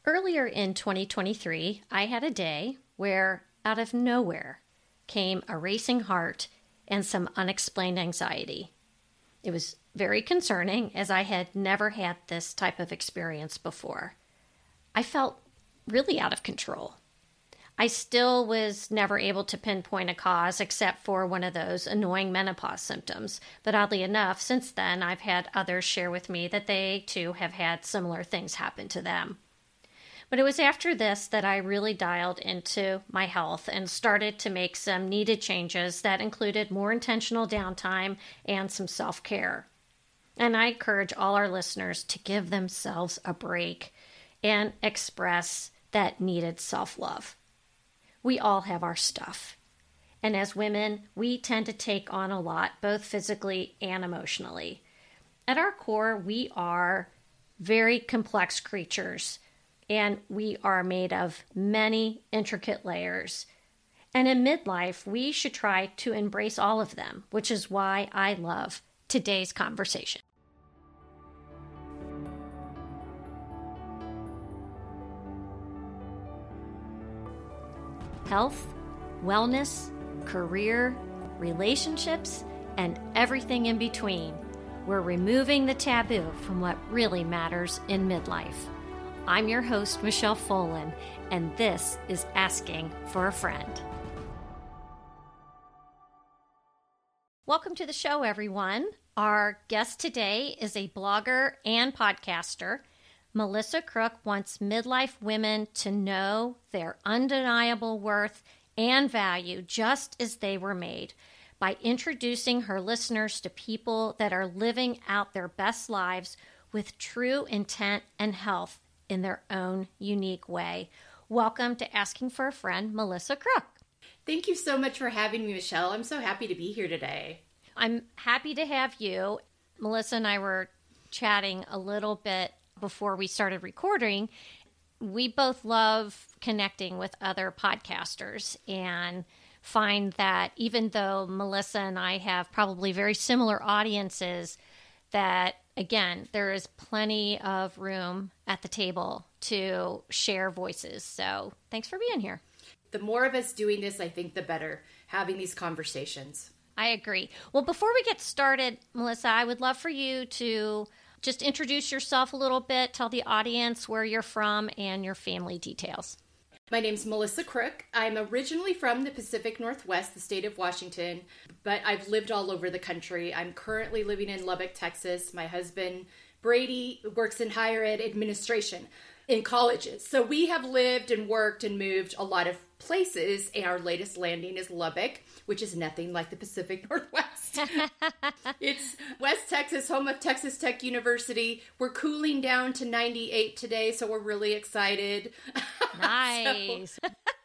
Earlier in 2023, I had a day where, out of nowhere, came a racing heart and some unexplained anxiety. It was very concerning, as I had never had this type of experience before. I felt really out of control. I still was never able to pinpoint a cause except for one of those annoying menopause symptoms. But oddly enough, since then, I've had others share with me that they too have had similar things happen to them. But it was after this that I really dialed into my health and started to make some needed changes that included more intentional downtime and some self-care. And I encourage all our listeners to give themselves a break and express that needed self-love. We all have our stuff. And as women, we tend to take on a lot, both physically and emotionally. At our core, we are very complex creatures, and we are made of many intricate layers. And in midlife, we should try to embrace all of them, which is why I love today's conversation. Health, wellness, career, relationships, and everything in between. We're removing the taboo from what really matters in midlife. I'm your host, Michelle Folan, and this is Asking for a Friend. Welcome to the show, everyone. Our guest today is a blogger and podcaster. Melissa Crook wants midlife women to know their undeniable worth and value just as they were made by introducing her listeners to people that are living out their best lives with true intent and health in their own unique way. Welcome to Asking for a Friend, Melissa Crook. Thank you so much for having me, Michelle. I'm so happy to be here today. I'm happy to have you. Melissa and I were chatting a little bit before we started recording. We both love connecting with other podcasters and find that even though Melissa and I have probably very similar audiences, that again, there is plenty of room at the table to share voices. So thanks for being here. The more of us doing this, I think the better, having these conversations. I agree. Well, before we get started, Melissa, I would love for you to just introduce yourself a little bit, tell the audience where you're from and your family details. My name's Melissa Crook. I'm originally from the Pacific Northwest, the state of Washington, but I've lived all over the country. I'm currently living in Lubbock, Texas. My husband, Brady, works in higher ed administration in colleges. So we have lived and worked and moved a lot of places, and our latest landing is Lubbock, which is nothing like the Pacific Northwest. It's West Texas, home of Texas Tech University. We're cooling down to 98 today, so we're really excited. Nice.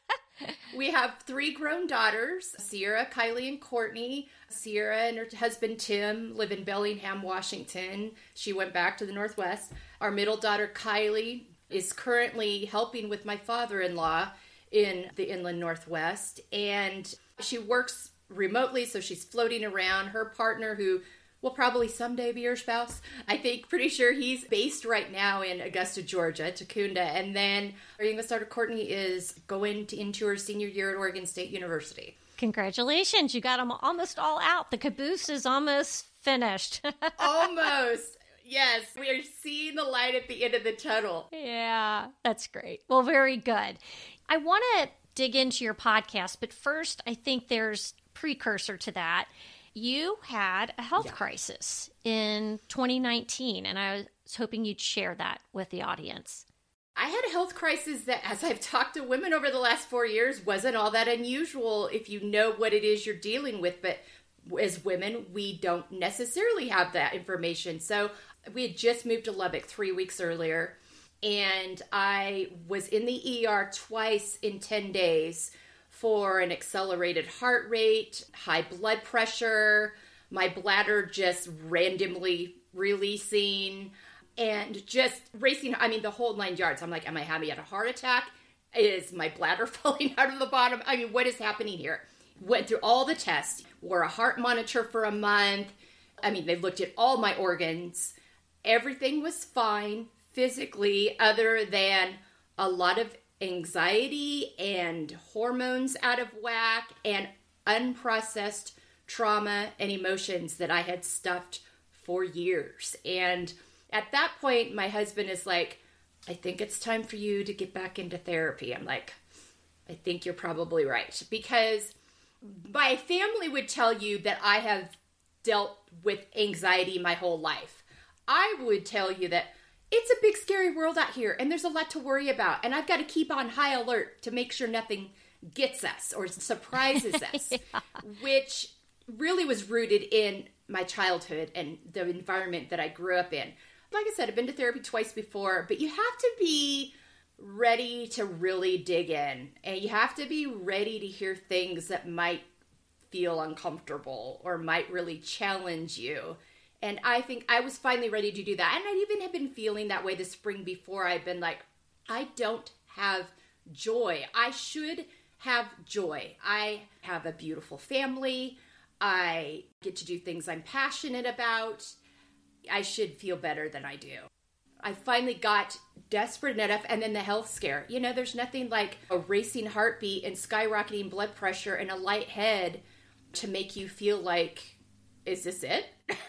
We have 3 grown daughters, Sierra, Kylie, and Courtney. Sierra and her husband, Tim, live in Bellingham, Washington. She went back to the Northwest. Our middle daughter, Kylie, is currently helping with my father-in-law in the inland Northwest, and she works remotely, so she's floating around. Her partner, who will probably someday be her spouse, I think, pretty sure he's based right now in Augusta, Georgia, Tacunda. And then our youngest daughter, Courtney, is going into her senior year at Oregon State University. Congratulations. You got them almost all out. The caboose is almost finished. Almost. Yes, we are seeing the light at the end of the tunnel. Yeah, that's great. Well, very good. I want to dig into your podcast, but first, I think there's precursor to that. You had a health crisis in 2019, and I was hoping you'd share that with the audience. I had a health crisis that, as I've talked to women over the last 4 years, wasn't all that unusual if you know what it is you're dealing with. But as women, we don't necessarily have that information. So we had just moved to Lubbock 3 weeks earlier, and I was in the ER twice in 10 days for an accelerated heart rate, high blood pressure, my bladder just randomly releasing, and just racing. I mean, the whole 9 yards. I'm like, am I having a heart attack? Is my bladder falling out of the bottom? I mean, what is happening here? Went through all the tests, wore a heart monitor for a month. I mean, they looked at all my organs. Everything was fine physically, other than a lot of anxiety and hormones out of whack and unprocessed trauma and emotions that I had stuffed for years. And at that point, my husband is like, I think it's time for you to get back into therapy. I'm like, I think you're probably right. Because my family would tell you that I have dealt with anxiety my whole life. I would tell you that it's a big, scary world out here, and there's a lot to worry about. And I've got to keep on high alert to make sure nothing gets us or surprises us, Yeah. which really was rooted in my childhood and the environment that I grew up in. Like I said, I've been to therapy twice before, but you have to be ready to really dig in, and you have to be ready to hear things that might feel uncomfortable or might really challenge you. And I think I was finally ready to do that. And I even have been feeling that way this spring before. I've been like, I don't have joy. I should have joy. I have a beautiful family. I get to do things I'm passionate about. I should feel better than I do. I finally got desperate enough, and then the health scare. You know, there's nothing like a racing heartbeat and skyrocketing blood pressure and a light head to make you feel like, is this it?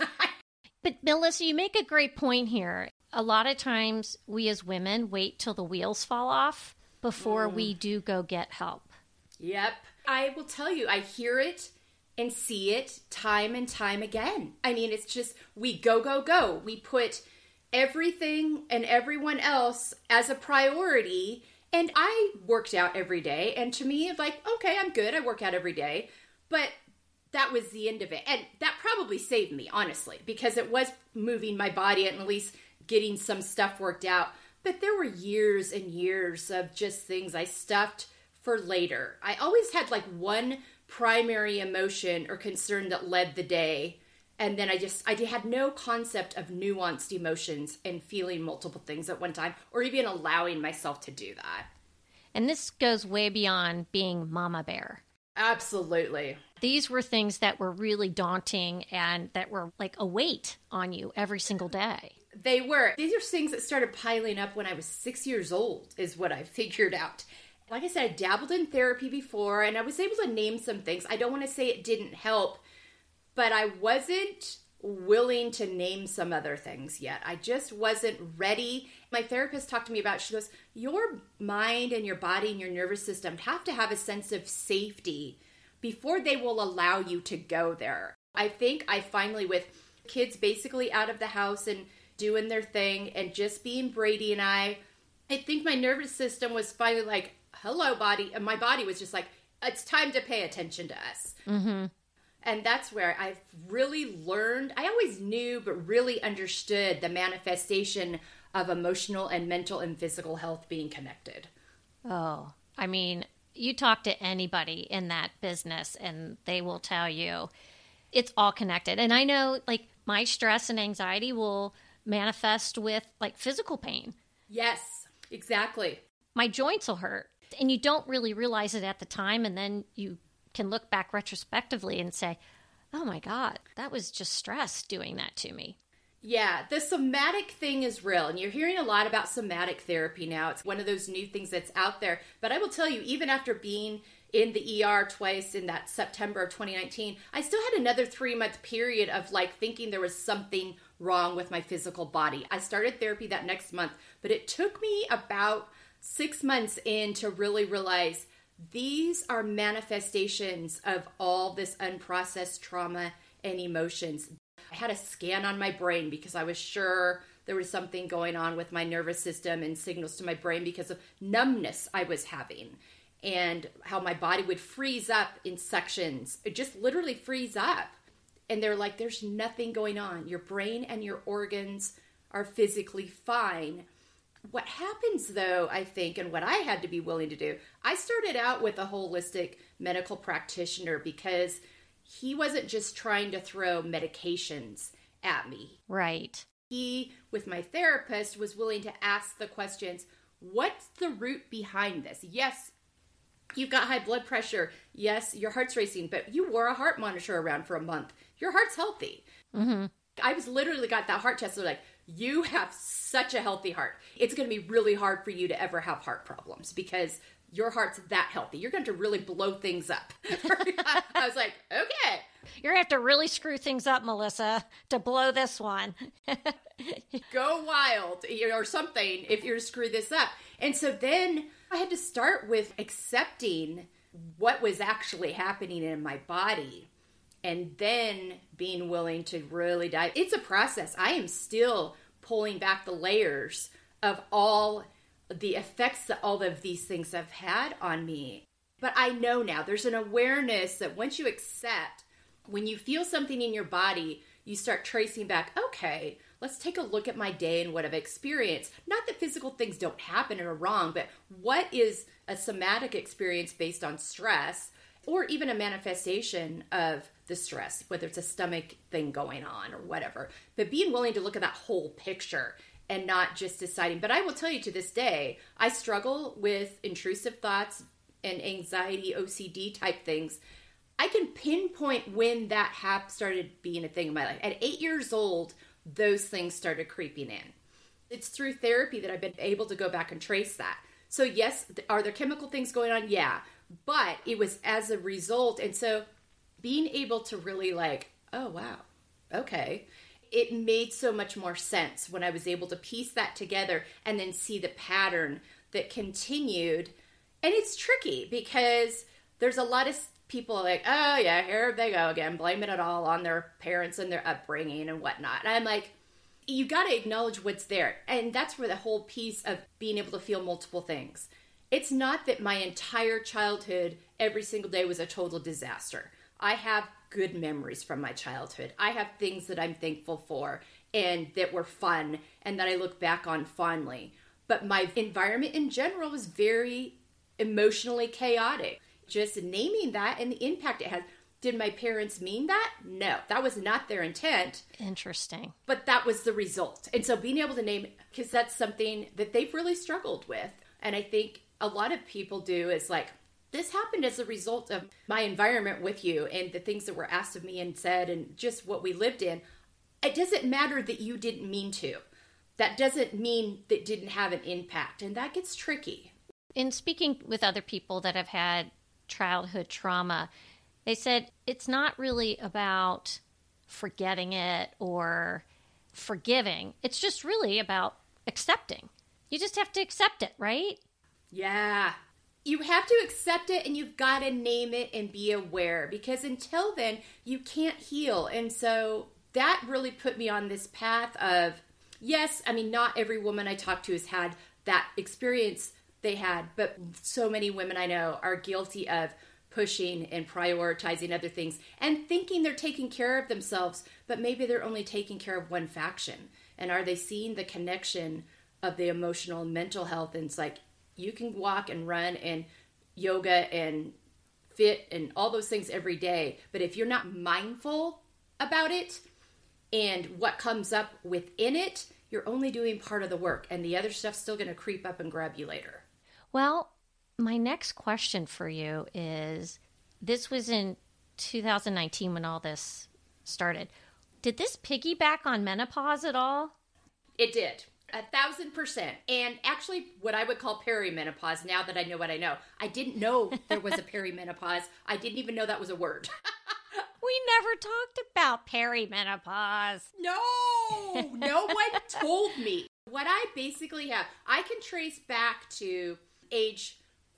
But Melissa, you make a great point here. A lot of times we as women wait till the wheels fall off before we do go get help. Yep. I will tell you, I hear it and see it time and time again. I mean, it's just, we go, go, go. We put everything and everyone else as a priority. And I worked out every day. And to me, it's like, okay, I'm good. I work out every day. But that was the end of it. And that probably saved me, honestly, because it was moving my body and at least getting some stuff worked out. But there were years and years of just things I stuffed for later. I always had like one primary emotion or concern that led the day. And then I had no concept of nuanced emotions and feeling multiple things at one time, or even allowing myself to do that. And this goes way beyond being mama bear. Absolutely. These were things that were really daunting and that were like a weight on you every single day. They were. These are things that started piling up when I was 6 years old, is what I figured out. Like I said, I dabbled in therapy before, and I was able to name some things. I don't want to say it didn't help, but I wasn't willing to name some other things yet. I just wasn't ready. My therapist talked to me about, she goes, your mind and your body and your nervous system have to have a sense of safety before they will allow you to go there. I think I finally, with kids basically out of the house and doing their thing and just being Brady and I think my nervous system was finally like, hello, body. And my body was just like, it's time to pay attention to us. Mm-hmm. And that's where I've really learned. I always knew, but really understood the manifestation of emotional and mental and physical health being connected. Oh, I mean, you talk to anybody in that business and they will tell you it's all connected. And I know like my stress and anxiety will manifest with like physical pain. Yes, exactly. My joints will hurt and you don't really realize it at the time. And then you can look back retrospectively and say, oh my God, that was just stress doing that to me. Yeah, the somatic thing is real. And you're hearing a lot about somatic therapy now. It's one of those new things that's out there. But I will tell you, even after being in the ER twice in that September of 2019, I still had another 3-month period of like thinking there was something wrong with my physical body. I started therapy that next month, but it took me about 6 months in to really realize these are manifestations of all this unprocessed trauma and emotions. I had a scan on my brain because I was sure there was something going on with my nervous system and signals to my brain because of numbness I was having and how my body would freeze up in sections. It just literally freeze up. And they're like, there's nothing going on. Your brain and your organs are physically fine. What happens though, I think, and what I had to be willing to do, I started out with a holistic medical practitioner because he wasn't just trying to throw medications at me. Right. He, with my therapist, was willing to ask the questions, what's the root behind this? Yes, you've got high blood pressure. Yes, your heart's racing, but you wore a heart monitor around for a month. Your heart's healthy. Mm-hmm. I was literally got that heart test. They're like, you have such a healthy heart. It's going to be really hard for you to ever have heart problems because your heart's that healthy. You're going to really blow things up. I was like, okay. You're going to have to really screw things up, Melissa, to blow this one. Go wild or something if you're to screw this up. And so then I had to start with accepting what was actually happening in my body and then being willing to really dive. It's a process. I am still pulling back the layers of all the effects that all of these things have had on me. But I know now there's an awareness that once you accept, when you feel something in your body, you start tracing back, okay, let's take a look at my day and what I've experienced. Not that physical things don't happen or are wrong, but what is a somatic experience based on stress or even a manifestation of the stress, whether it's a stomach thing going on or whatever. But being willing to look at that whole picture and not just deciding. But I will tell you, to this day, I struggle with intrusive thoughts and anxiety, OCD type things. I can pinpoint when that started being a thing in my life. At 8 years old, those things started creeping in. It's through therapy that I've been able to go back and trace that. So yes, are there chemical things going on? Yeah. But it was as a result. And so being able to really like, oh, wow, okay. It made so much more sense when I was able to piece that together and then see the pattern that continued. And it's tricky because there's a lot of people like, oh yeah, here they go again, blaming it all on their parents and their upbringing and whatnot. And I'm like, you got to acknowledge what's there. And that's where the whole piece of being able to feel multiple things. It's not that my entire childhood, every single day was a total disaster. I have good memories from my childhood. I have things that I'm thankful for and that were fun and that I look back on fondly. But my environment in general was very emotionally chaotic. Just naming that and the impact it has. Did my parents mean that? No, that was not their intent. Interesting. But that was the result. And so being able to name, because that's something that they've really struggled with. And I think a lot of people do is like, this happened as a result of my environment with you and the things that were asked of me and said and just what we lived in. It doesn't matter that you didn't mean to. That doesn't mean that it didn't have an impact. And that gets tricky. In speaking with other people that have had childhood trauma, they said it's not really about forgetting it or forgiving. It's just really about accepting. You just have to accept it, right? Yeah. You have to accept it and you've got to name it and be aware because until then, you can't heal. And so that really put me on this path of, yes, I mean, not every woman I talk to has had that experience they had, but so many women I know are guilty of pushing and prioritizing other things and thinking they're taking care of themselves, but maybe they're only taking care of one faction. And are they seeing the connection of the emotional and mental health? And it's like, you can walk and run and yoga and fit and all those things every day, but if you're not mindful about it and what comes up within it, you're only doing part of the work and the other stuff's still going to creep up and grab you later. Well, my next question for you is, this was in 2019 when all this started. Did this piggyback on menopause at all? It did. 1,000%. And actually what I would call perimenopause, now that I know what I know. I didn't know there was a perimenopause. I didn't even know that was a word. We never talked about perimenopause. No, no one told me. What I basically have, I can trace back to age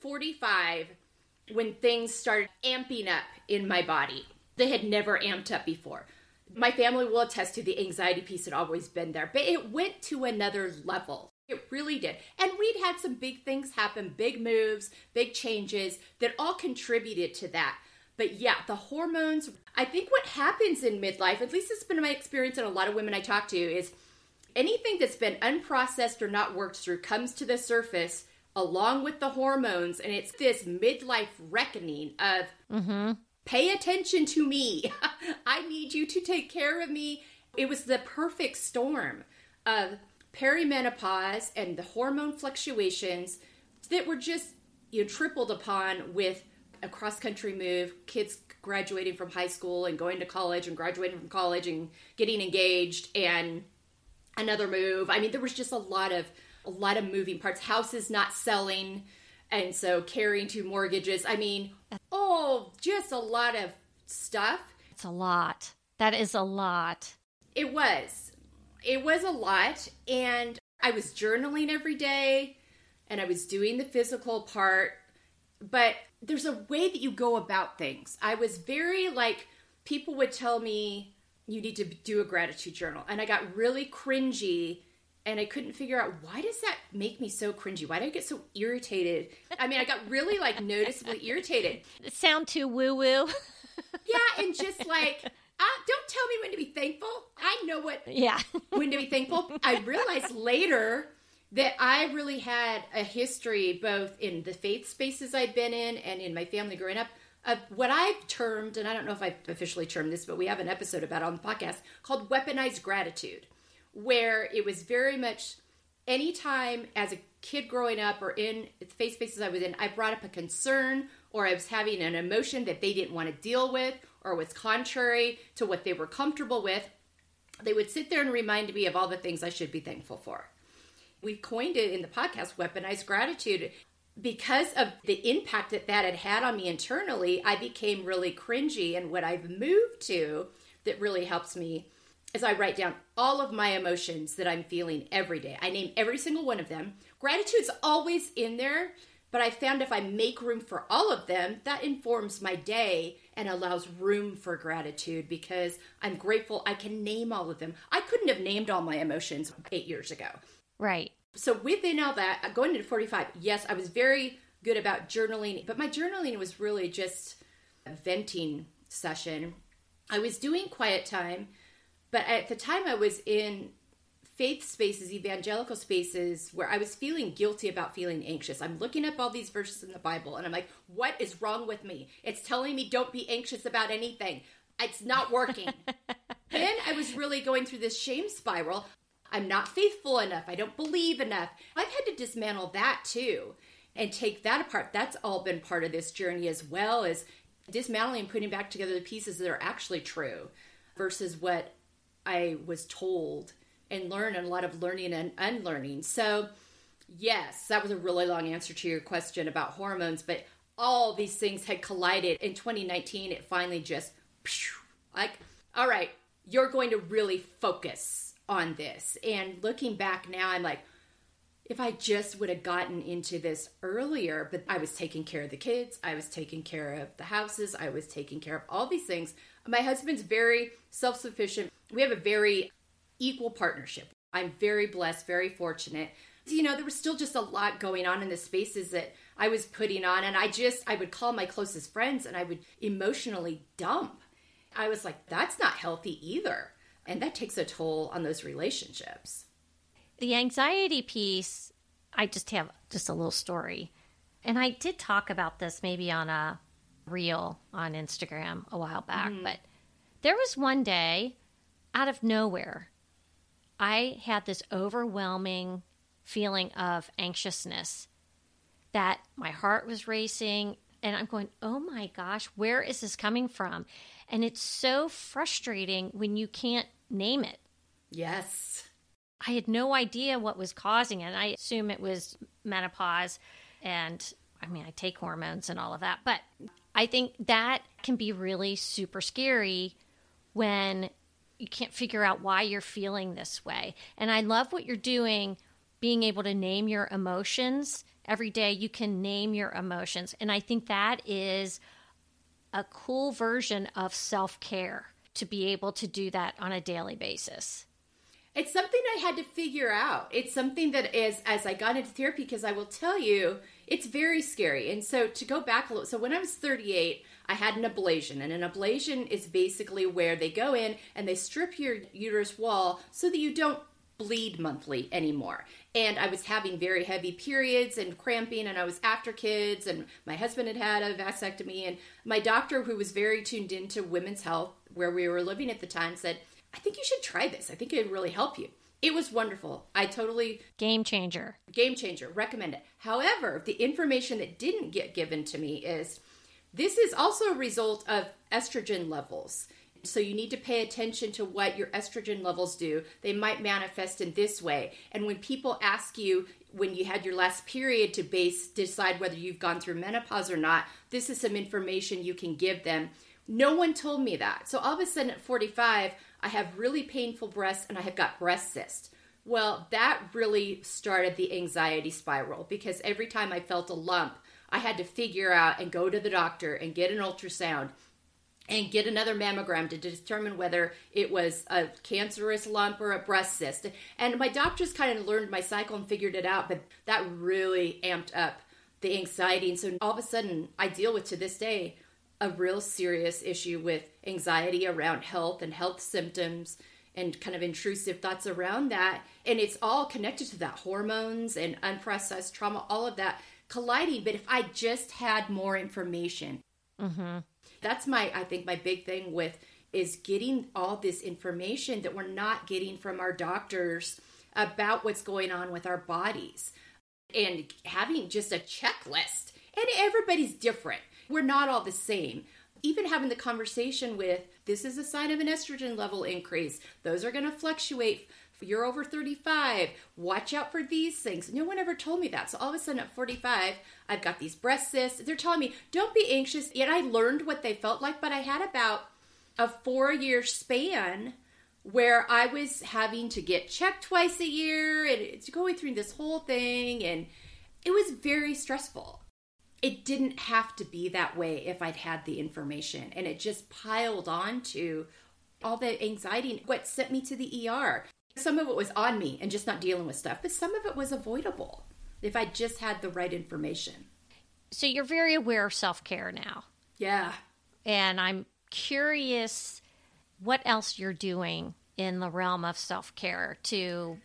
45 when things started amping up in my body. They had never amped up before. My family will attest to the anxiety piece had always been there, but it went to another level. It really did. And we'd had some big things happen, big moves, big changes that all contributed to that. But yeah, the hormones, I think what happens in midlife, at least it's been my experience and a lot of women I talk to, is anything that's been unprocessed or not worked through comes to the surface along with the hormones. And it's this midlife reckoning of, pay attention to me. I need you to take care of me. It was the perfect storm of perimenopause and the hormone fluctuations that were just tripled upon with a cross-country move, kids graduating from high school and going to college and graduating from college and getting engaged. And another move. I mean, there was just a lot of moving parts. Houses not selling, and so carrying 2 mortgages. I mean, just a lot of stuff. It's a lot. That is a lot. It was a lot, and I was journaling every day, and I was doing the physical part, but there's a way that you go about things. I was very people would tell me, you need to do a gratitude journal. And I got really cringy, and I couldn't figure out, why does that make me so cringy? Why do I get so irritated? I mean, I got really noticeably irritated. Sound too woo-woo. Yeah, and just don't tell me when to be thankful. I know when to be thankful. I realized later that I really had a history, both in the faith spaces I'd been in and in my family growing up, of what I've termed, and I don't know if I've officially termed this, but we have an episode about it on the podcast, called weaponized gratitude, where it was very much anytime as a kid growing up or in the faith spaces I was in, I brought up a concern or I was having an emotion that they didn't want to deal with or was contrary to what they were comfortable with, they would sit there and remind me of all the things I should be thankful for. We coined it in the podcast, weaponized gratitude. Because of the impact that had had on me internally, I became really cringy. And what I've moved to that really helps me is I write down all of my emotions that I'm feeling every day. I name every single one of them. Gratitude's always in there, but I found if I make room for all of them, that informs my day and allows room for gratitude because I'm grateful I can name all of them. I couldn't have named all my emotions 8 years ago. Right. So within all that, going into 45, yes, I was very good about journaling, but my journaling was really just a venting session. I was doing quiet time, but at the time I was in faith spaces, evangelical spaces, where I was feeling guilty about feeling anxious. I'm looking up all these verses in the Bible, and I'm like, what is wrong with me? It's telling me don't be anxious about anything. It's not working. Then I was really going through this shame spiral. I'm not faithful enough. I don't believe enough. I've had to dismantle that too and take that apart. That's all been part of this journey, as well as dismantling and putting back together the pieces that are actually true versus what I was told, and learn, and a lot of learning and unlearning. So yes, that was a really long answer to your question about hormones, but all these things had collided. In 2019, it finally just all right, you're going to really focus on this. And looking back now, I'm like, if I just would have gotten into this earlier, but I was taking care of the kids, I was taking care of the houses, I was taking care of all these things. My husband's very self-sufficient. We have a very equal partnership. I'm very blessed, very fortunate. You know, there was still just a lot going on in the spaces that I was putting on. And I would call my closest friends and I would emotionally dump. I was like, that's not healthy either. And that takes a toll on those relationships. The anxiety piece, I just have just a little story. And I did talk about this maybe on a reel on Instagram a while back. But there was one day, out of nowhere, I had this overwhelming feeling of anxiousness that my heart was racing. And I'm going, oh my gosh, where is this coming from? And it's so frustrating when you can't name it. Yes. I had no idea what was causing it. I assume it was menopause. And I mean, I take hormones and all of that. But I think that can be really super scary when you can't figure out why you're feeling this way. And I love what you're doing, being able to name your emotions. Every day you can name your emotions. And I think that is a cool version of self-care, to be able to do that on a daily basis. It's something I had to figure out. It's something that is, as I got into therapy, because I will tell you, it's very scary. And so to go back a little, so when I was 38, I had an ablation. And an ablation is basically where they go in and they strip your uterus wall so that you don't bleed monthly anymore. And I was having very heavy periods and cramping, and I was after kids, and my husband had had a vasectomy, and my doctor, who was very tuned into women's health where we were living at the time, said, I think you should try this. I think it would really help you. It was wonderful. I totally... Game changer. Recommend it. However, the information that didn't get given to me is this is also a result of estrogen levels. So you need to pay attention to what your estrogen levels do. They might manifest in this way. And when people ask you when you had your last period to decide whether you've gone through menopause or not, this is some information you can give them. No one told me that. So all of a sudden at 45, I have really painful breasts and I have got breast cysts. Well, that really started the anxiety spiral because every time I felt a lump, I had to figure out and go to the doctor and get an ultrasound and get another mammogram to determine whether it was a cancerous lump or a breast cyst. And my doctors kind of learned my cycle and figured it out, but that really amped up the anxiety. And so all of a sudden, I deal with, to this day, a real serious issue with anxiety around health and health symptoms and kind of intrusive thoughts around that. And it's all connected to that, hormones and unprocessed trauma, all of that colliding. But if I just had more information, that's I think my big thing with is getting all this information that we're not getting from our doctors about what's going on with our bodies and having just a checklist. And everybody's different. We're not all the same. Even having the conversation with, this is a sign of an estrogen level increase. Those are going to fluctuate. You're over 35. Watch out for these things. No one ever told me that. So all of a sudden at 45, I've got these breast cysts. They're telling me, don't be anxious. Yet I learned what they felt like, but I had about a 4-year span where I was having to get checked twice a year and it's going through this whole thing. And it was very stressful. It didn't have to be that way if I'd had the information. And it just piled on to all the anxiety. What sent me to the ER. Some of it was on me and just not dealing with stuff, but some of it was avoidable if I just had the right information. So you're very aware of self-care now. Yeah. And I'm curious what else you're doing in the realm of self-care to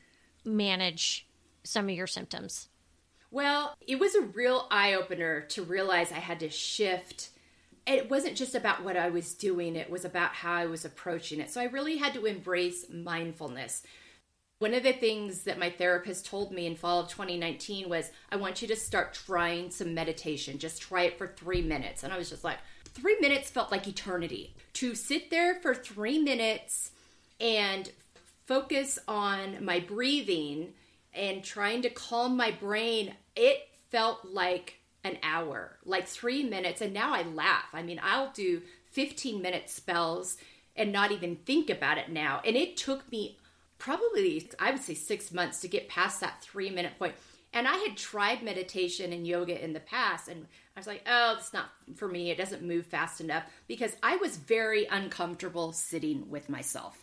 manage some of your symptoms. Well, it was a real eye-opener to realize I had to shift. It wasn't just about what I was doing. It was about how I was approaching it. So I really had to embrace mindfulness. One of the things that my therapist told me in fall of 2019 was, I want you to start trying some meditation. Just try it for 3 minutes. And I was just like, 3 minutes felt like eternity. To sit there for 3 minutes and focus on my breathing and trying to calm my brain, it felt like an hour, like 3 minutes. And now I laugh. I mean, I'll do 15-minute spells and not even think about it now. And it took me probably, I would say 6 months to get past that 3-minute point. And I had tried meditation and yoga in the past, and I was like, oh, it's not for me. It doesn't move fast enough, because I was very uncomfortable sitting with myself.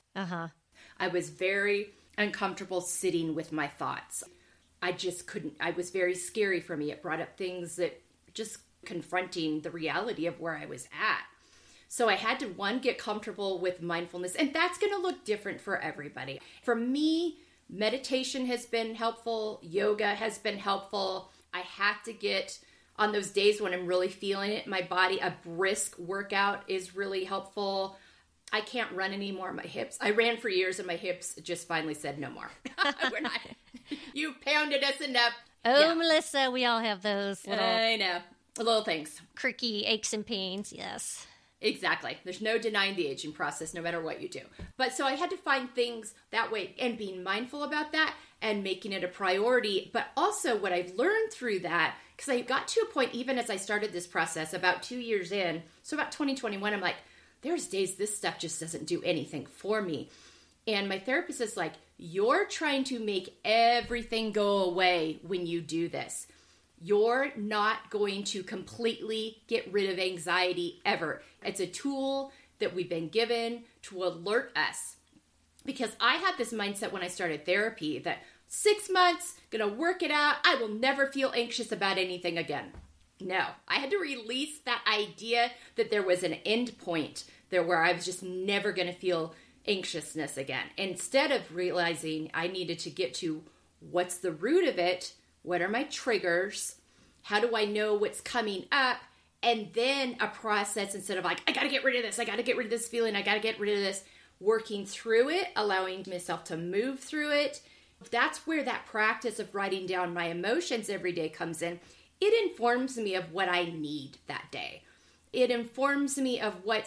I was very uncomfortable sitting with my thoughts. I just couldn't. It was very scary for me. It brought up things that just confronting the reality of where I was at. So I had to, one, get comfortable with mindfulness, and that's going to look different for everybody. For me, meditation has been helpful. Yoga has been helpful. I have to get, on those days when I'm really feeling it in my body, a brisk workout is really helpful. I can't run anymore. My hips, I ran for years and my hips just finally said no more. We're not, you pounded us enough. Oh, yeah. Melissa, we all have those little, I know, little things. Cricky aches and pains, yes. Exactly. There's no denying the aging process, no matter what you do. But so I had to find things that way and being mindful about that and making it a priority. But also what I've learned through that, because I got to a point, even as I started this process about 2 years in, so about 2021, I'm like, there's days this stuff just doesn't do anything for me. And my therapist is like, you're trying to make everything go away when you do this. You're not going to completely get rid of anxiety ever. It's a tool that we've been given to alert us. Because I had this mindset when I started therapy that 6 months, gonna work it out, I will never feel anxious about anything again. No, I had to release that idea that there was an end point there where I was just never gonna feel anxiousness again. Instead of realizing I needed to get to what's the root of it, what are my triggers, how do I know what's coming up, and then a process instead of like, I gotta get rid of this, I gotta get rid of this feeling, I gotta get rid of this, working through it, allowing myself to move through it. That's where that practice of writing down my emotions every day comes in. It informs me of what I need that day. It informs me of what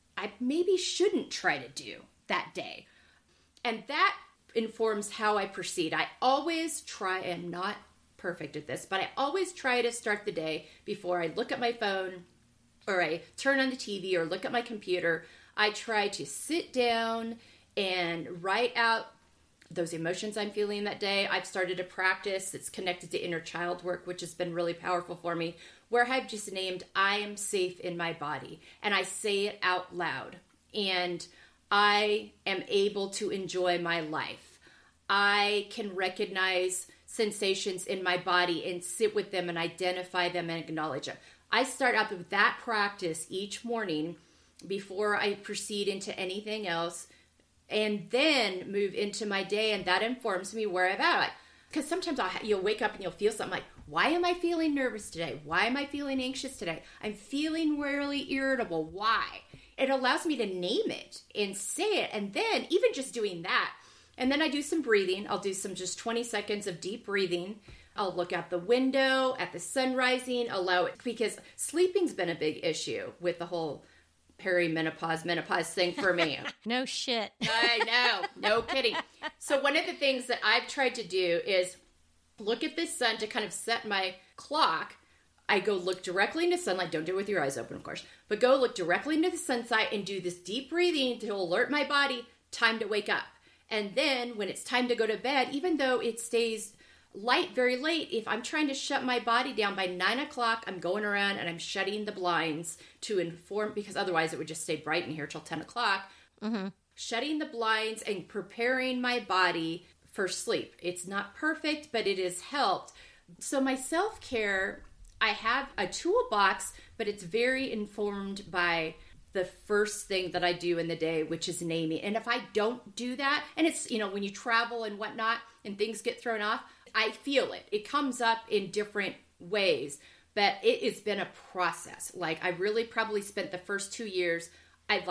I maybe shouldn't try to do that day. And that informs how I proceed. I always try, I'm not perfect at this, but I always try to start the day before I look at my phone or I turn on the TV or look at my computer. I try to sit down and write out those emotions I'm feeling that day. I've started a practice that's connected to inner child work, which has been really powerful for me, where I've just named, I am safe in my body. And I say it out loud. And I am able to enjoy my life. I can recognize sensations in my body and sit with them and identify them and acknowledge them. I start out with that practice each morning before I proceed into anything else, and then move into my day, and that informs me where I'm at. Because sometimes you'll wake up and you'll feel something like, why am I feeling nervous today? Why am I feeling anxious today? I'm feeling really irritable. Why? It allows me to name it and say it, and then even just doing that, and then I do some breathing. I'll do some just 20 seconds of deep breathing. I'll look out the window at the sun rising, allow it, because sleeping's been a big issue with the whole menopause thing for me. No shit. I know. No kidding. So one of the things that I've tried to do is look at the sun to kind of set my clock. I go look directly into sunlight. Don't do it with your eyes open, of course. But go look directly into the sunlight and do this deep breathing to alert my body, time to wake up. And then when it's time to go to bed, even though it stays light very late, if I'm trying to shut my body down by 9 o'clock, I'm going around and I'm shutting the blinds to inform, because otherwise it would just stay bright in here till 10 o'clock. Mm-hmm. Shutting the blinds and preparing my body for sleep. It's not perfect, but it has helped. So my self-care, I have a toolbox, but it's very informed by the first thing that I do in the day, which is naming. And if I don't do that, and it's, when you travel and whatnot and things get thrown off, I feel it. It comes up in different ways, but it has been a process. Like, I really probably spent the first 2 years, I've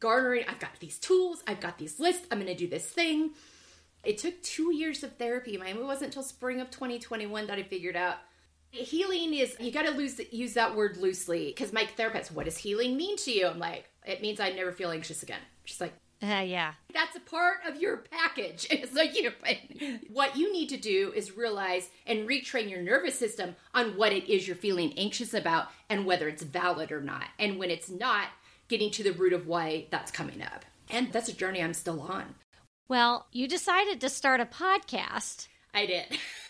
got these tools, I've got these lists, I'm going to do this thing. It took 2 years of therapy. It wasn't until spring of 2021 that I figured out healing is, you got to use that word loosely, because my therapist, what does healing mean to you? I'm like, it means I never feel anxious again. She's like, yeah. That's a part of your package. It's like, what you need to do is realize and retrain your nervous system on what it is you're feeling anxious about and whether it's valid or not. And when it's not, getting to the root of why that's coming up. And that's a journey I'm still on. Well, you decided to start a podcast. I did.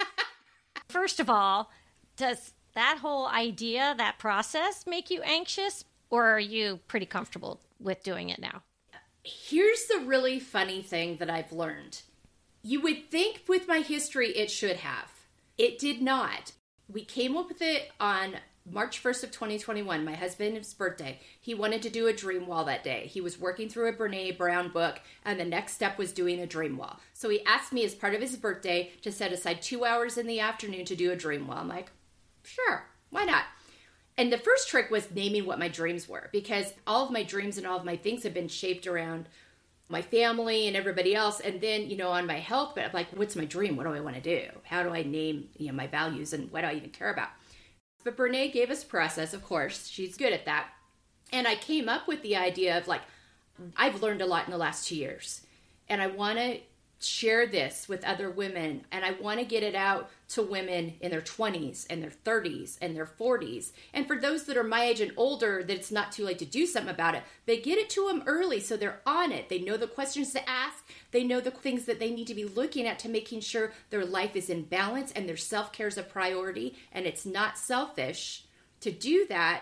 First of all, does that whole idea, that process make you anxious, or are you pretty comfortable with doing it now? Here's the really funny thing that I've learned. You would think with my history it should have. It did not. We came up with it on March 1st of 2021, my husband's birthday. He wanted to do a dream wall that day. He was working through a Brene Brown book, and the next step was doing a dream wall. So he asked me as part of his birthday to set aside 2 hours in the afternoon to do a dream wall. I'm like, sure, why not? And the first trick was naming what my dreams were, because all of my dreams and all of my things have been shaped around my family and everybody else. And then, on my health, but I'm like, what's my dream? What do I want to do? How do I name, my values and what do I even care about? But Brene gave us a process, of course. She's good at that. And I came up with the idea of I've learned a lot in the last 2 years. And I want to share this with other women, and I want to get it out to women in their 20s and their 30s and their 40s. And for those that are my age and older, that it's not too late to do something about it, but get it to them early so they're on it. They know the questions to ask. They know the things that they need to be looking at to making sure their life is in balance and their self-care is a priority and it's not selfish to do that.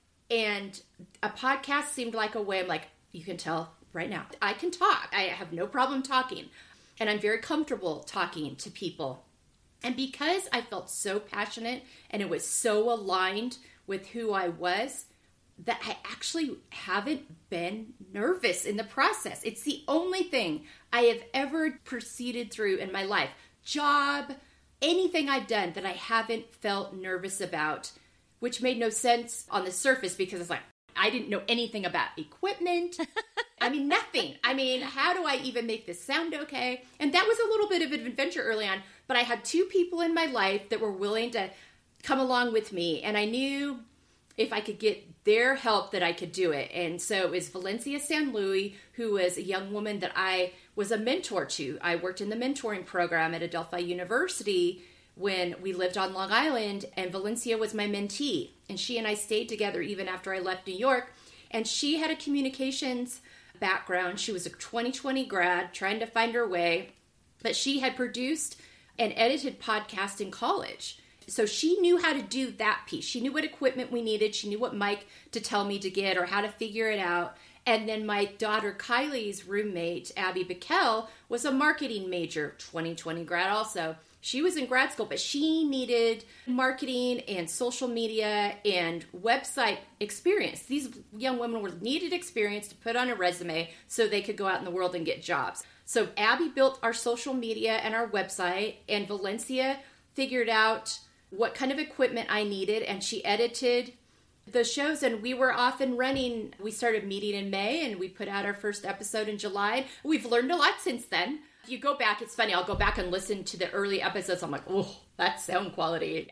And a podcast seemed like a way. I'm like, you can tell right now, I can talk. I have no problem talking. And I'm very comfortable talking to people. And because I felt so passionate and it was so aligned with who I was, that I actually haven't been nervous in the process. It's the only thing I have ever proceeded through in my life. Job, anything I've done that I haven't felt nervous about, which made no sense on the surface because it's like, I didn't know anything about equipment. Nothing. How do I even make this sound okay? And that was a little bit of an adventure early on, but I had 2 people in my life that were willing to come along with me. And I knew if I could get their help that I could do it. And so it was Valencia San Luis, who was a young woman that I was a mentor to. I worked in the mentoring program at Adelphi University when we lived on Long Island, and Valencia was my mentee. And she and I stayed together even after I left New York. And she had a communications background. She was a 2020 grad trying to find her way, but she had produced and edited podcasts in college. So she knew how to do that piece. She knew what equipment we needed. She knew what mic to tell me to get or how to figure it out. And then my daughter Kylie's roommate, Abby Bickel, was a marketing major, 2020 grad also. She was in grad school, but she needed marketing and social media and website experience. These young women needed experience to put on a resume so they could go out in the world and get jobs. So Abby built our social media and our website, and Valencia figured out what kind of equipment I needed, and she edited the shows, and we were off and running. We started meeting in May, and we put out our first episode in July. We've learned a lot since then. If you go back, it's funny, I'll go back and listen to the early episodes. I'm like, oh, that sound quality.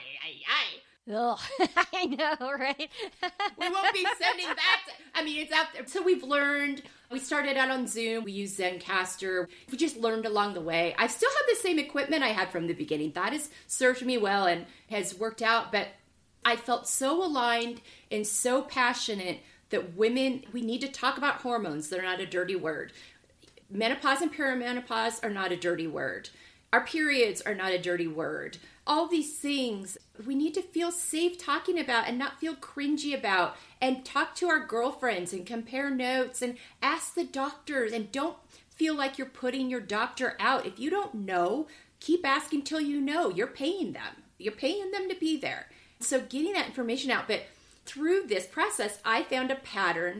Oh, I know, right? We won't be sending that. It's out there. So we've learned. We started out on Zoom. We use Zencastr. We just learned along the way. I still have the same equipment I had from the beginning. That has served me well and has worked out. But I felt so aligned and so passionate that women, we need to talk about hormones. They're not a dirty word. Menopause and perimenopause are not a dirty word. Our periods are not a dirty word. All these things we need to feel safe talking about and not feel cringy about, and talk to our girlfriends and compare notes and ask the doctors, and don't feel like you're putting your doctor out. If you don't know, keep asking till you know. You're paying them. You're paying them to be there. So getting that information out. But through this process, I found a pattern,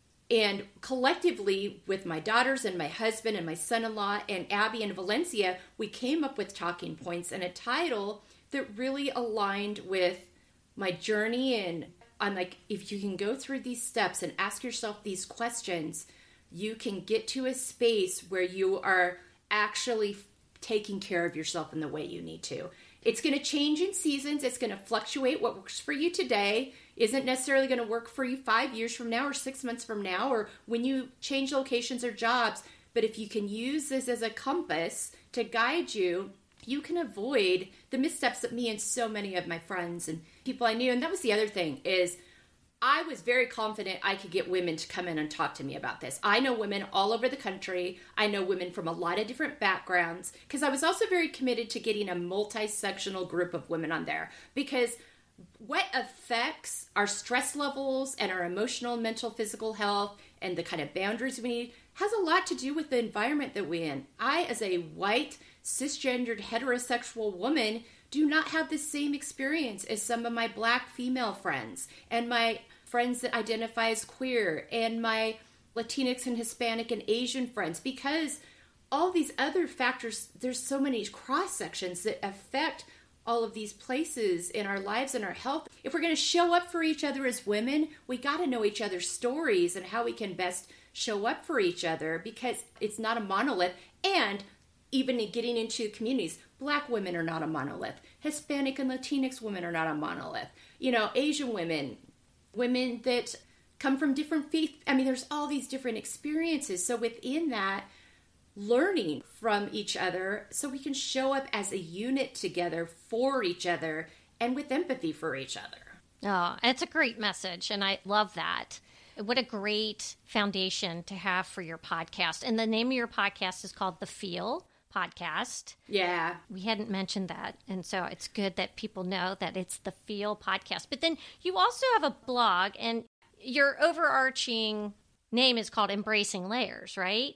and collectively with my daughters and my husband and my son-in-law and Abby and Valencia, we came up with talking points and a title that really aligned with my journey. And I'm like, if you can go through these steps and ask yourself these questions, you can get to a space where you are actually taking care of yourself in the way you need to. It's going to change in seasons. It's going to fluctuate. What works for you today isn't necessarily going to work for you 5 years from now or 6 months from now or when you change locations or jobs. But if you can use this as a compass to guide you, you can avoid the missteps that me and so many of my friends and people I knew. And that was the other thing, is I was very confident I could get women to come in and talk to me about this. I know women all over the country. I know women from a lot of different backgrounds, because I was also very committed to getting a multi-sectional group of women on there, because what affects our stress levels and our emotional, mental, physical health and the kind of boundaries we need has a lot to do with the environment that we're in. I, as a white, cisgendered, heterosexual woman, do not have the same experience as some of my Black female friends and my friends that identify as queer and my Latinx and Hispanic and Asian friends, because all these other factors, there's so many cross sections that affect all of these places in our lives and our health. If we're going to show up for each other as women, we got to know each other's stories and how we can best show up for each other, because it's not a monolith. And even getting into communities, Black women are not a monolith. Hispanic and Latinx women are not a monolith. Asian women, women that come from different faith. There's all these different experiences. So within that, learning from each other so we can show up as a unit together for each other and with empathy for each other. Oh, it's a great message, and I love that. What a great foundation to have for your podcast. And the name of your podcast is called The Feel Podcast. Yeah. We hadn't mentioned that. And so it's good that people know that it's The Feel Podcast. But then you also have a blog, and your overarching name is called Embracing Layers, right?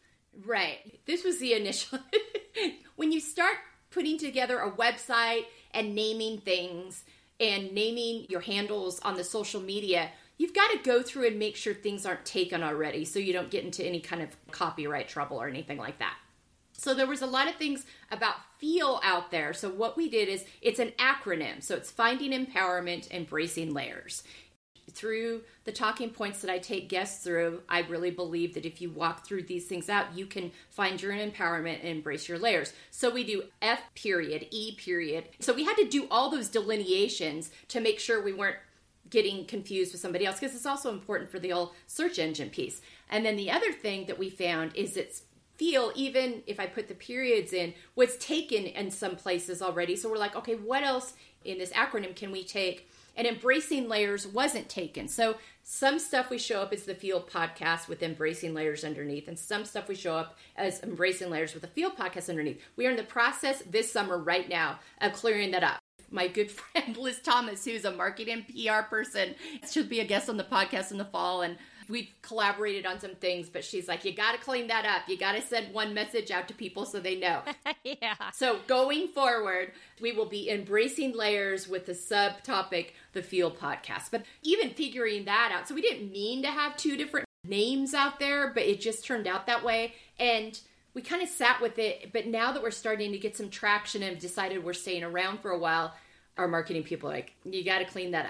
Right. This was the initial. When you start putting together a website and naming things and naming your handles on the social media, you've got to go through and make sure things aren't taken already so you don't get into any kind of copyright trouble or anything like that. So there was a lot of things about Feel out there. So what we did is, it's an acronym. So it's Finding Empowerment, Embracing Layers. Through the talking points that I take guests through, I really believe that if you walk through these things out, you can find your empowerment and embrace your layers. So we do F period, E period. So we had to do all those delineations to make sure we weren't getting confused with somebody else, because it's also important for the old search engine piece. And then the other thing that we found is it's feel, even if I put the periods in, was taken in some places already. So we're like, okay, what else in this acronym can we take? And Embracing Layers wasn't taken. So some stuff we show up as the Field Podcast with Embracing Layers underneath, and some stuff we show up as Embracing Layers with the Field Podcast underneath. We are in the process this summer right now of clearing that up. My good friend Liz Thomas, who's a marketing PR person, should be a guest on the podcast in the fall, and we've collaborated on some things, but she's like, you got to clean that up. You got to send one message out to people so they know. Yeah. So going forward, we will be embracing layers with the subtopic, the Field Podcast. But even figuring that out, so we didn't mean to have two different names out there, but it just turned out that way. And we kind of sat with it, but now that we're starting to get some traction and decided we're staying around for a while, our marketing people are like, you got to clean that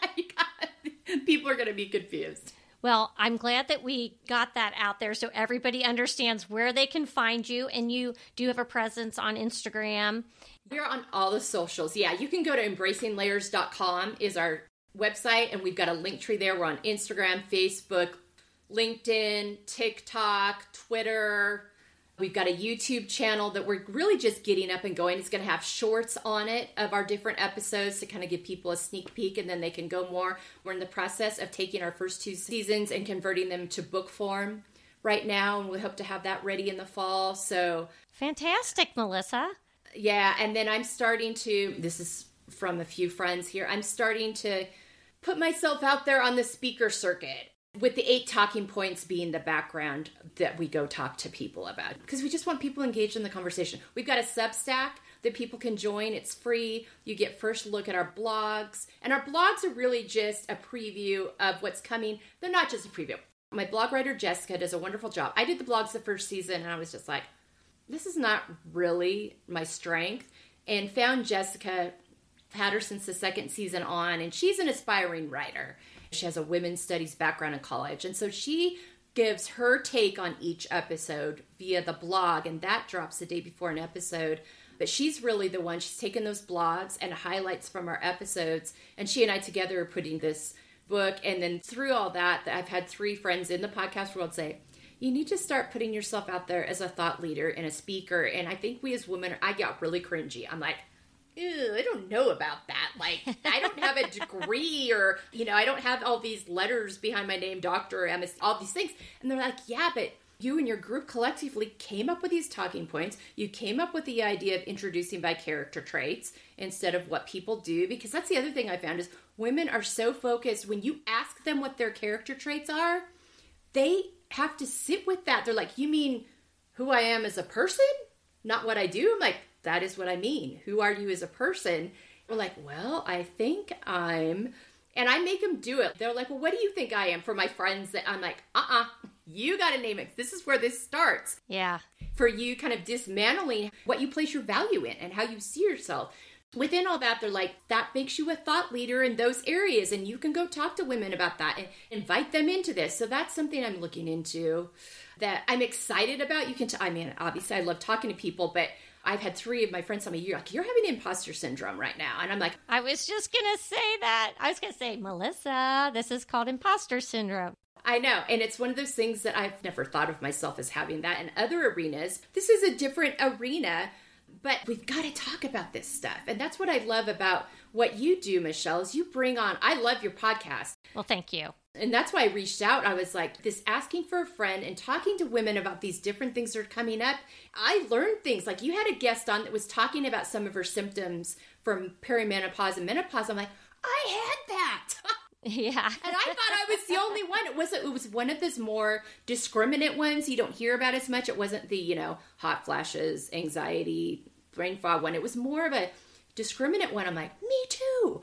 up. People are going to be confused. Well, I'm glad that we got that out there so everybody understands where they can find you. And you do have a presence on Instagram. We're on all the socials. Yeah, you can go to embracinglayers.com is our website, and we've got a link tree there. We're on Instagram, Facebook, LinkedIn, TikTok, Twitter. We've got a YouTube channel that we're really just getting up and going. It's going to have shorts on it of our different episodes to kind of give people a sneak peek, and then they can go more. We're in the process of taking our first 2 seasons and converting them to book form right now, and we hope to have that ready in the fall. So fantastic, Melissa. Yeah, and then I'm starting to, this is from a few friends here, I'm starting to put myself out there on the speaker circuit, with the 8 talking points being the background that we go talk to people about. Because we just want people engaged in the conversation. We've got a Substack that people can join. It's free. You get first look at our blogs. And our blogs are really just a preview of what's coming. They're not just a preview. My blog writer, Jessica, does a wonderful job. I did the blogs the first season, and I was just like, this is not really my strength. And found Jessica Patterson's the second season on, and she's an aspiring writer. She has a women's studies background in college, and so she gives her take on each episode via the blog, and that drops the day before an episode. But she's really the one, she's taken those blogs and highlights from our episodes, and she and I together are putting this book. And then through all that, I've had 3 friends in the podcast world say, you need to start putting yourself out there as a thought leader and a speaker. And I think we as women, I get really cringy. I'm like, ew, I don't know about that. Like, I don't have a degree, or, I don't have all these letters behind my name, doctor, MS, all these things. And they're like, yeah, but you and your group collectively came up with these talking points. You came up with the idea of introducing by character traits instead of what people do. Because that's the other thing I found is women are so focused. When you ask them what their character traits are, they have to sit with that. They're like, you mean who I am as a person? Not what I do? I'm like, that is what I mean. Who are you as a person? We're like, well, I think I'm, and I make them do it. They're like, well, what do you think I am? For my friends, that I'm like, you got to name it. This is where this starts. Yeah. For you kind of dismantling what you place your value in and how you see yourself. Within all that, they're like, that makes you a thought leader in those areas, and you can go talk to women about that and invite them into this. So that's something I'm looking into that I'm excited about. You can, obviously I love talking to people, but I've had 3 of my friends tell me, you're having imposter syndrome right now. And I'm like, I was just going to say that. I was going to say, Melissa, this is called imposter syndrome. I know. And it's one of those things that I've never thought of myself as having that in other arenas. This is a different arena, but we've got to talk about this stuff. And that's what I love about what you do, Michelle, is you bring on, I love your podcast. Well, thank you. And that's why I reached out. I was like, this asking for a friend and talking to women about these different things that are coming up. I learned things. Like, you had a guest on that was talking about some of her symptoms from perimenopause and menopause. I'm like, I had that. Yeah. And I thought I was the only one. It was one of those more discriminate ones you don't hear about as much. It wasn't the, hot flashes, anxiety, brain fog one. It was more of a discriminate one. I'm like, me too.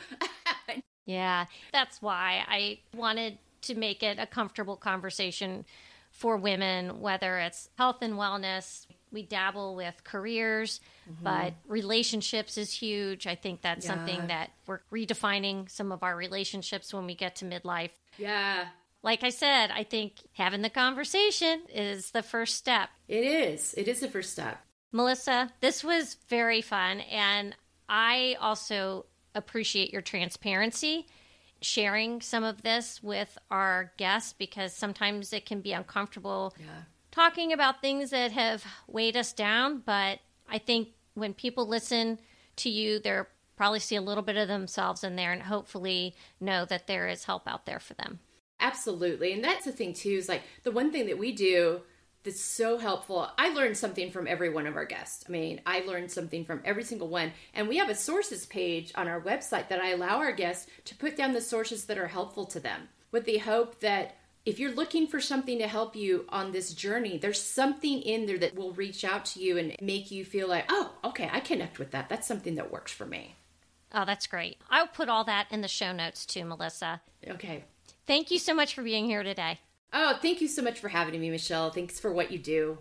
Yeah. That's why I wanted to make it a comfortable conversation for women, whether it's health and wellness. We dabble with careers, but relationships is huge. I think that's something that we're redefining some of our relationships when we get to midlife. Yeah. Like I said, I think having the conversation is the first step. It is. It is the first step. Melissa, this was very fun. And I also appreciate your transparency, sharing some of this with our guests because sometimes it can be uncomfortable talking about things that have weighed us down. But I think when people listen to you, they'll probably see a little bit of themselves in there and hopefully know that there is help out there for them. Absolutely. And that's the thing too, is like the one thing that we do that's so helpful. I learned something from every one of our guests. I mean, I learned something from every single one. And we have a sources page on our website that I allow our guests to put down the sources that are helpful to them, with the hope that if you're looking for something to help you on this journey, there's something in there that will reach out to you and make you feel like, oh, okay, I connect with that. That's something that works for me. Oh, that's great. I'll put all that in the show notes too, Melissa. Okay. Thank you so much for being here today. Oh, thank you so much for having me, Michelle. Thanks for what you do.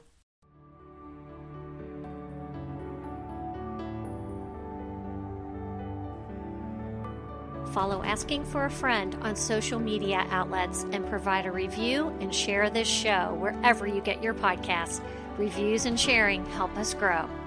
Follow Asking for a Friend on social media outlets and provide a review and share this show wherever you get your podcasts. Reviews and sharing help us grow.